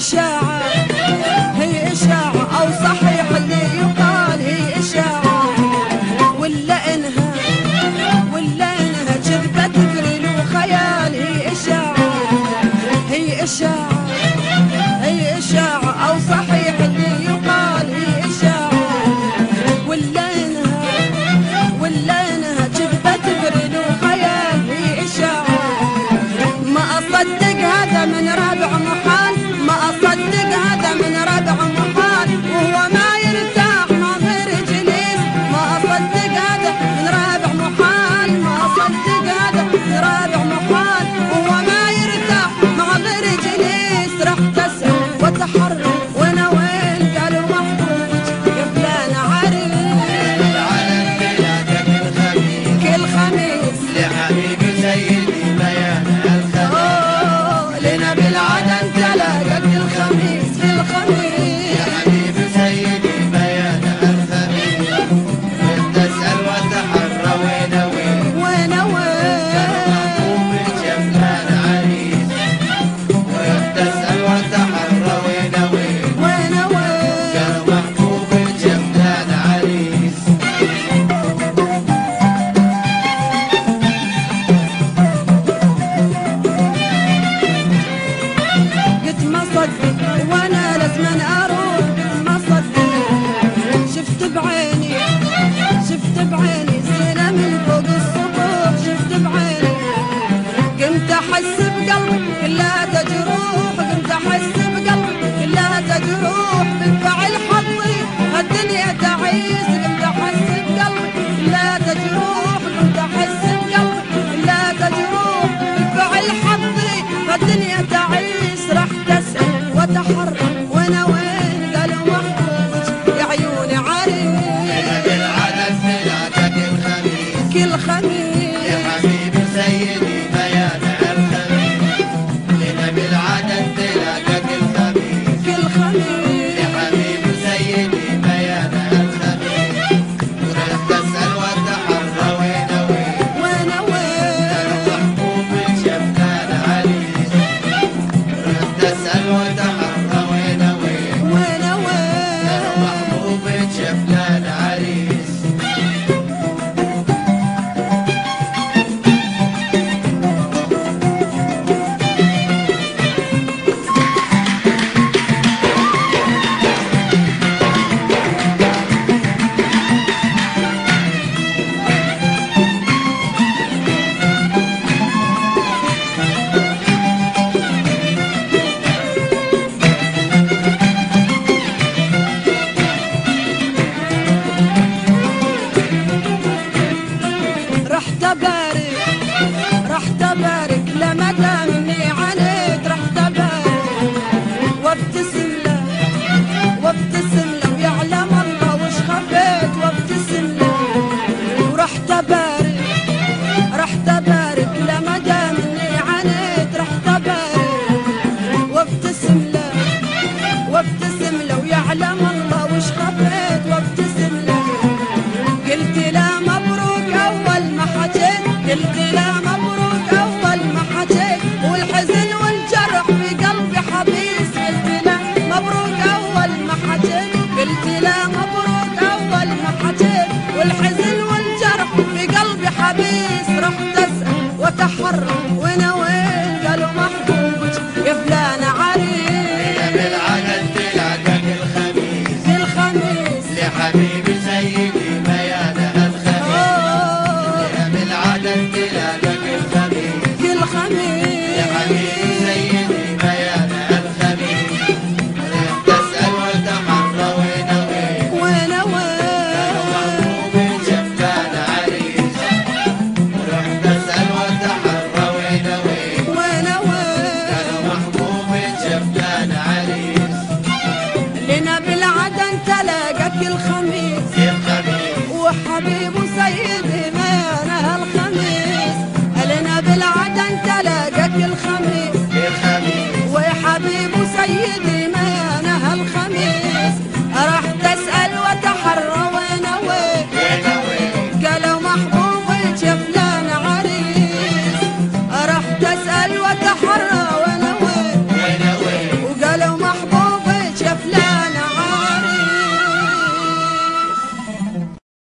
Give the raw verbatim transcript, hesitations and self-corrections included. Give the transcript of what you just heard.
إشاعة هي إشاعة أو صحيح اللي يقال هي إشاعة ولا إنها ولا إنها كذبة تجري له خيال هي إشاعة هي إشاعة هي إشاعة أو صحيح اللي يقال هي إشاعة ولا إنها ولا إنها كذبة تجري له خيال هي إشاعة ما أصدق هذا من رابع محال ما أصدق هذا من رابع محال وهو ما يرتاح مع غير جليس ما أصدق هذا من رابع محال ما أصدق هذا من رابع محال وهو ما يرتاح مع غير جليس راح تسأل وتحرك وانا وين قالوا محبوب يا فلان عريس العلن بلادك الخميس كل خميس لحبيبي سيدي بيان الخميس لنا بالعدن تلاقى كل خميس كل خميس يا حبيبي سيدي بيان الخميس تسأل وتحرى وين وين وين كانوا محبوبك يا فلان عريس تسأل وتحرى وين وين وين وين كانوا محبوبك يا فلان عريس قلت ما صدق وانا لازم اروح قلت ما صدق شفت بعيني شفت بعيني زينة من فوق السطوح شفت بعيني قمت احس بقلبي كلها تجروح قمت احس بقلبي كلها تجروح بالفعل حظي الدنيا تعيس قمت احس بقلبي كلها تجروح قمت احس بقلبي كلها تجروح بالفعل حظي الدنيا تعيس راح تسأل وتحرك وانا وين قالوا محبوبك يا عيوني عريس بالعدد بلادك الخميس كل يا خميس حبيبي سيدي بيان الخميس لنا بالعدد بلادك الخميس كل خميس يا حبيبي سيدي بيان الخميس وراح تسأل وتحرى وين وين وين وين كانوا محبوبك يا فلان عريس راح تسأل وتحرى وين وين وين كانوا وين محبوبك يا فلان عريس رحت ابارك رحت ابارك لما دامني عليك رحت ابارك وابتسم له وابتسم له ويعلم الله وش خفيت وابتسم له ورحت ابارك رحت ابارك لما دامني عليك رحت ابارك وابتسم له وابتسم له ويعلم الله وش خفيت وابتسم له قلت لا مبروك اول ما حكيت قلت لا مبروك اول ما حكيت والحزن والجرح في قلبي حبيس قلت لا مبروك اول ما حكيت قلت لا مبروك اول ما حكيت والحزن والجرح في قلبي حبيس رحت اسال وتحرك